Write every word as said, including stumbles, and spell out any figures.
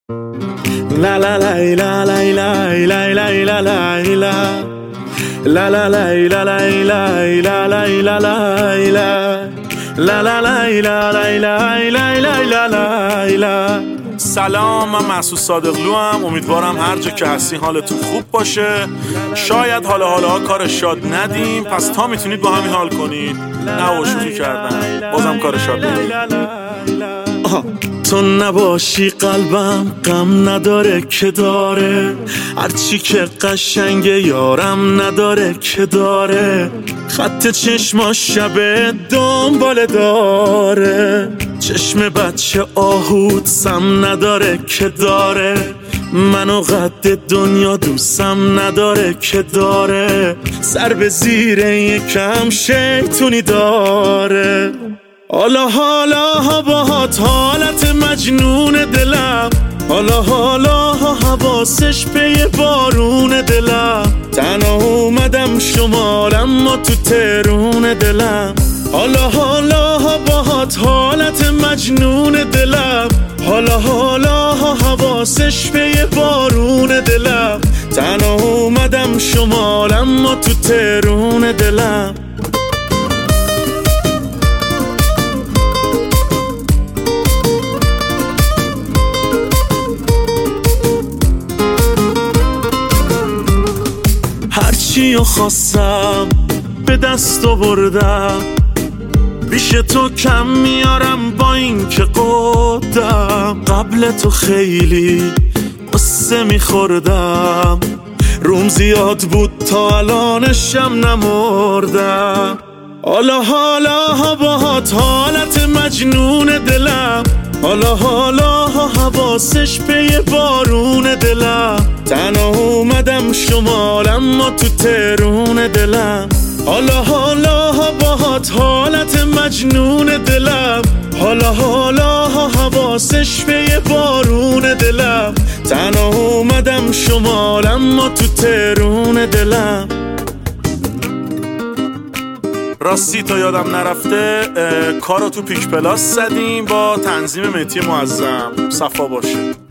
La la la la la la la la la la la La la la la la la la la la la la La la la la la la la la la la. سلام، من محسود صادقلو هم. امیدوارم هر جا که هستی حالتون خوب باشه. شاید حالا حالا ها کار شاد ندیم، پس تا میتونید با همین حال کنید. نه و شوخی کردن، بازم کار شاد ندیم. تو نباشی قلبم غم نداره که داره، هرچی که قشنگه یارم نداره که داره، خط چشماش شبه دنباله داره، چشم بچه آهود سم نداره که داره، منو قد دنیا دوستم نداره که داره، سر به زیر یکم شیطونی داره. حالا حالا ها باهات حالت مجنون دلم، حالا حالا ها حواسش به یه بارون دلم، تنها اومدم شمالم ما تو ترون دلم. حالا حالا ها باهات حالت مجنون دلم، حالا حالا ها حواسش به یه بارون دلم، تنها اومدم شمالم ما تو ترون دلم. هرچی و خواستم به دست آوردم، بیش تو کم میارم با این که قدم، قبل تو خیلی قصه میخوردم، روم زیاد بود تا الانشم نمردم. حالا حالا ها باهات حالت مجنون دلم، حالا حالا ها حواسش به یه بارون دلم، تنها اومدم شمالم ما تو ترون دلم. حالا حالا ها باهات حالت مجنون دلم، حالا حالا ها حواسش به یه بارون دلم، تنها اومدم شمالم ما تو ترون دلم. راستی تا یادم نرفته کارو تو پیک پلاس زدیم با تنظیم مهدی معظم. صفا باشه.